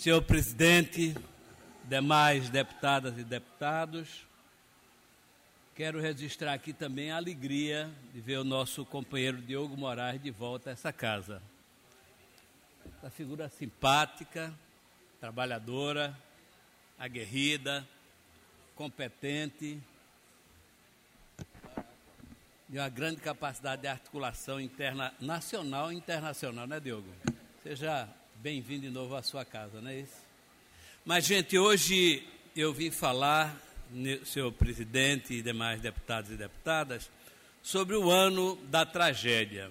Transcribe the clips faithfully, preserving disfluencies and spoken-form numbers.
Senhor presidente, demais deputadas e deputados, quero registrar aqui também a alegria de ver o nosso companheiro Diogo Moraes de volta a essa casa. Essa figura simpática, trabalhadora, aguerrida, competente, de uma grande capacidade de articulação interna, nacional e internacional, né, Diogo? Seja bem-vindo de novo à sua casa, não é isso? Mas, gente, hoje eu vim falar, senhor presidente e demais deputados e deputadas, sobre o ano da tragédia.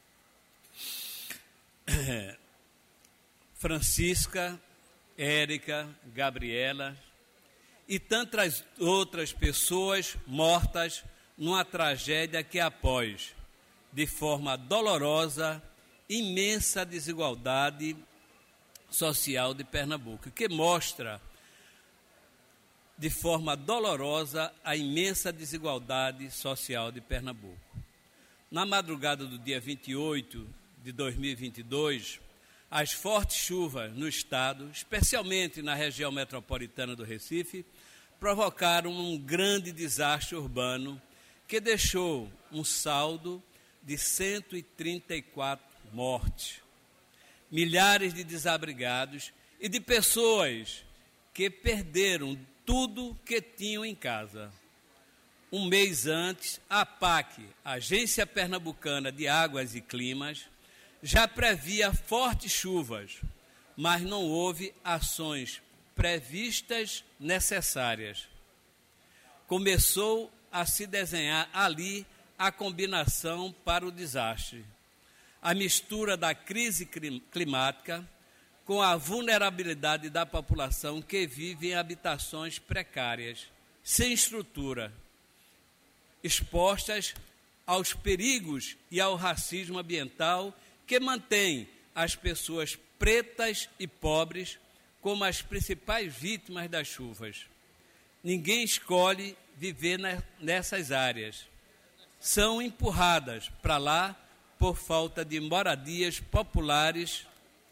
Francisca, Érica, Gabriela e tantas outras pessoas mortas numa tragédia que após, de forma dolorosa, imensa desigualdade social de Pernambuco, que mostra de forma dolorosa a imensa desigualdade social de Pernambuco. Na madrugada do dia vinte e oito de dois mil e vinte e dois, as fortes chuvas no estado, especialmente na região metropolitana do Recife, provocaram um grande desastre urbano que deixou um saldo de cento e trinta e quatro mortes, milhares de desabrigados e de pessoas que perderam tudo que tinham em casa. Um mês antes, a PAC, Agência Pernambucana de Águas e Climas, já previa fortes chuvas, mas não houve ações previstas necessárias. Começou a se desenhar ali a combinação para o desastre. A mistura da crise climática com a vulnerabilidade da população que vive em habitações precárias, sem estrutura, expostas aos perigos e ao racismo ambiental que mantém as pessoas pretas e pobres como as principais vítimas das chuvas. Ninguém escolhe viver nessas áreas. São empurradas para lá por falta de moradias populares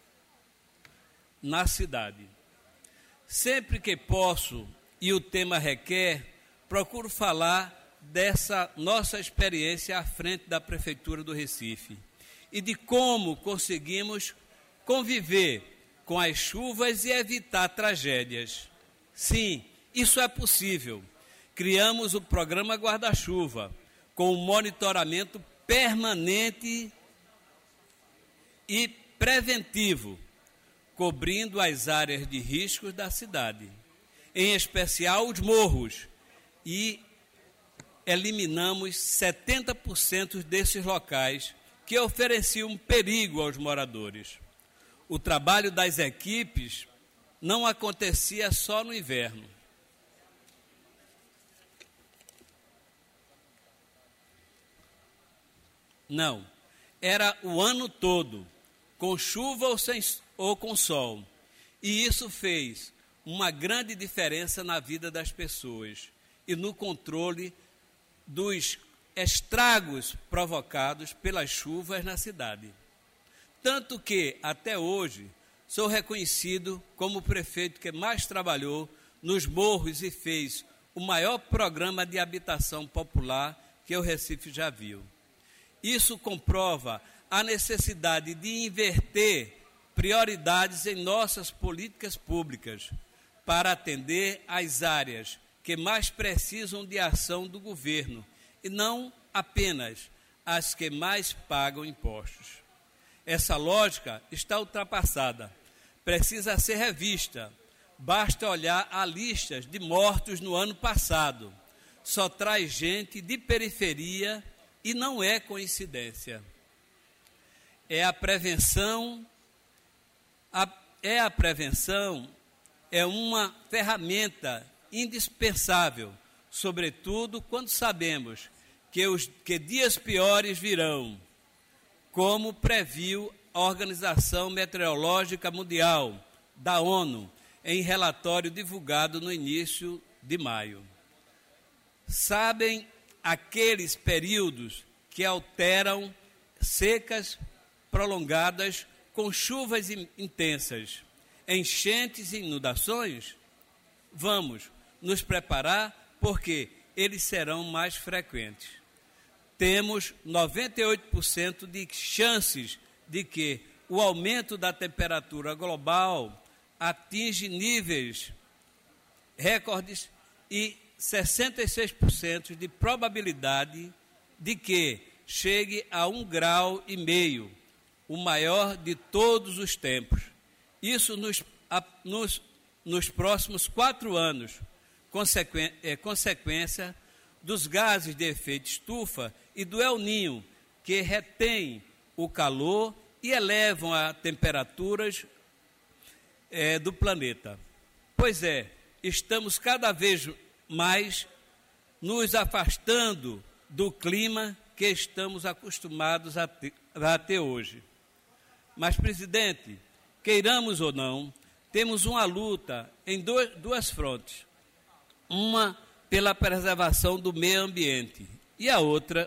na cidade. Sempre que posso e o tema requer, procuro falar dessa nossa experiência à frente da Prefeitura do Recife e de como conseguimos conviver com as chuvas e evitar tragédias. Sim, isso é possível. Criamos o programa Guarda-Chuva, com um monitoramento permanente e preventivo, cobrindo as áreas de riscos da cidade, em especial os morros, e eliminamos setenta por cento desses locais que ofereciam perigo aos moradores. O trabalho das equipes não acontecia só no inverno. Não, era o ano todo, com chuva ou, sem, ou com sol. E isso fez uma grande diferença na vida das pessoas e no controle dos estragos provocados pelas chuvas na cidade. Tanto que, até hoje, sou reconhecido como o prefeito que mais trabalhou nos morros e fez o maior programa de habitação popular que o Recife já viu. Isso comprova a necessidade de inverter prioridades em nossas políticas públicas para atender às áreas que mais precisam de ação do governo e não apenas as que mais pagam impostos. Essa lógica está ultrapassada, precisa ser revista. Basta olhar a listas de mortos no ano passado. Só traz gente de periferia e não é coincidência. É a prevenção, a, é a prevenção, é uma ferramenta indispensável, sobretudo quando sabemos que, os, que dias piores virão, como previu a Organização Meteorológica Mundial, da ONU, em relatório divulgado no início de maio. Sabem aqueles períodos que alteram secas prolongadas com chuvas intensas, enchentes e inundações? Vamos nos preparar porque eles serão mais frequentes. Temos noventa e oito por cento de chances de que o aumento da temperatura global atinge níveis recordes e sessenta e seis por cento de probabilidade de que chegue a um grau e meio, o maior de todos os tempos. Isso nos, a, nos, nos próximos quatro anos, consequ, é, consequência dos gases de efeito estufa e do El Niño, que retêm o calor e elevam as temperaturas é, do planeta. Pois é, estamos cada vez mais nos afastando do clima que estamos acostumados a ter, a ter hoje. Mas, presidente, queiramos ou não, temos uma luta em dois, duas frontes. Uma pela preservação do meio ambiente e a outra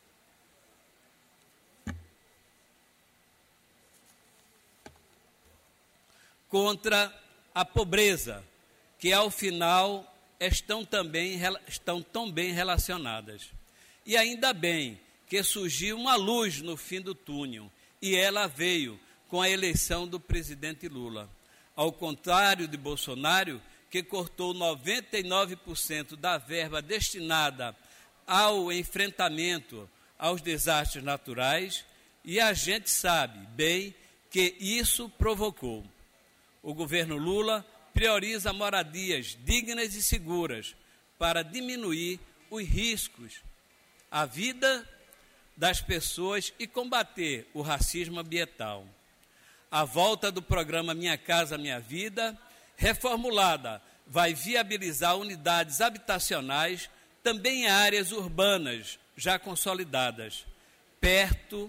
contra a pobreza, que ao final estão também estão tão bem relacionadas. E ainda bem que surgiu uma luz no fim do túnel, e ela veio com a eleição do presidente Lula. Ao contrário de Bolsonaro, que cortou noventa e nove por cento da verba destinada ao enfrentamento aos desastres naturais, e a gente sabe bem que isso provocou. O governo Lula prioriza moradias dignas e seguras para diminuir os riscos à vida das pessoas e combater o racismo ambiental. A volta do programa Minha Casa Minha Vida, reformulada, vai viabilizar unidades habitacionais também em áreas urbanas já consolidadas, perto,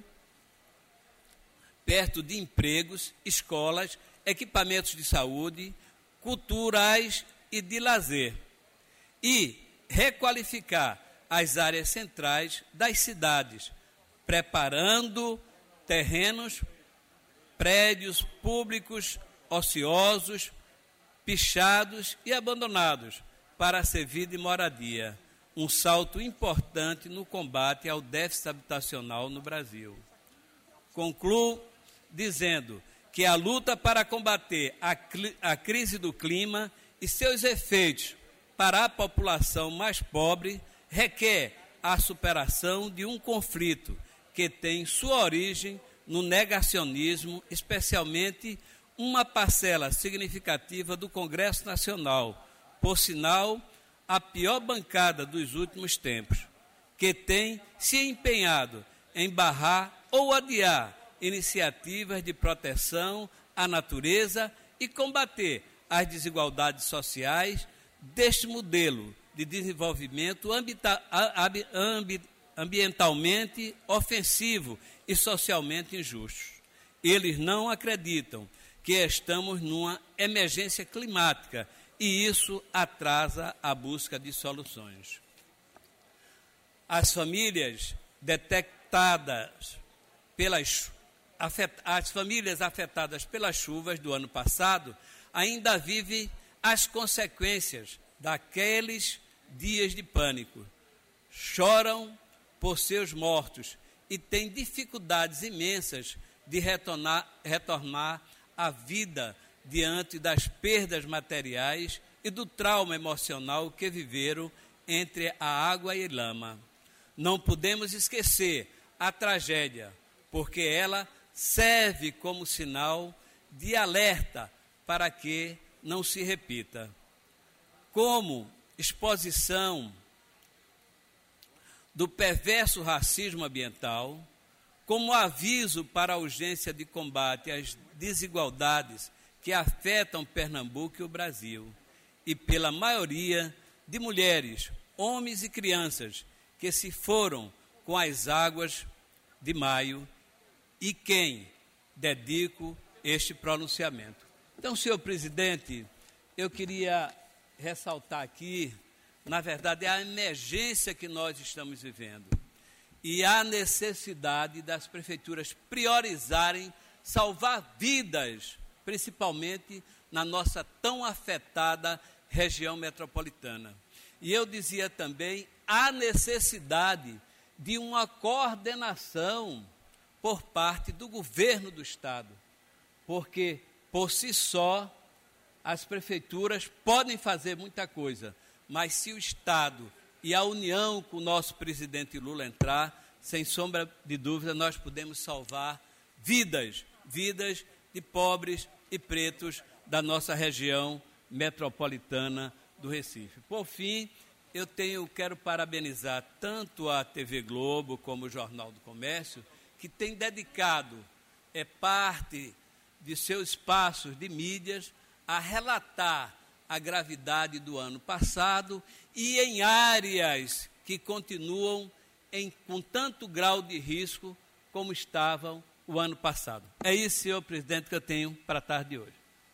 perto de empregos, escolas, equipamentos de saúde, culturais e de lazer, e requalificar as áreas centrais das cidades, preparando terrenos, prédios públicos ociosos, pichados e abandonados para servir de moradia, um salto importante no combate ao déficit habitacional no Brasil. Concluo dizendo que a luta para combater a, a crise do clima e seus efeitos para a população mais pobre requer a superação de um conflito que tem sua origem no negacionismo, especialmente uma parcela significativa do Congresso Nacional, por sinal, a pior bancada dos últimos tempos, que tem se empenhado em barrar ou adiar iniciativas de proteção à natureza e combater as desigualdades sociais deste modelo de desenvolvimento ambita, ab, ambi, ambientalmente ofensivo e socialmente injusto. Eles não acreditam que estamos numa emergência climática e isso atrasa a busca de soluções. As famílias detectadas pelas As famílias afetadas pelas chuvas do ano passado ainda vivem as consequências daqueles dias de pânico. Choram por seus mortos e têm dificuldades imensas de retornar, retornar à vida diante das perdas materiais e do trauma emocional que viveram entre a água e a lama. Não podemos esquecer a tragédia, porque ela serve como sinal de alerta para que não se repita. Como exposição do perverso racismo ambiental, como aviso para a urgência de combate às desigualdades que afetam Pernambuco e o Brasil, e pela maioria de mulheres, homens e crianças que se foram com as águas de maio, e quem dedico este pronunciamento. Então, senhor presidente, eu queria ressaltar aqui, na verdade, a emergência que nós estamos vivendo e a necessidade das prefeituras priorizarem salvar vidas principalmente na nossa tão afetada região metropolitana. E eu dizia também a necessidade de uma coordenação por parte do governo do Estado, porque, por si só, as prefeituras podem fazer muita coisa, mas se o Estado e a união com o nosso presidente Lula entrar, sem sombra de dúvida, nós podemos salvar vidas, vidas de pobres e pretos da nossa região metropolitana do Recife. Por fim, eu tenho, quero parabenizar tanto a T V Globo como o Jornal do Comércio, que tem dedicado é, parte de seus espaços de mídias a relatar a gravidade do ano passado e em áreas que continuam em, com tanto grau de risco como estavam o ano passado. É isso, senhor presidente, que eu tenho para a tarde de hoje.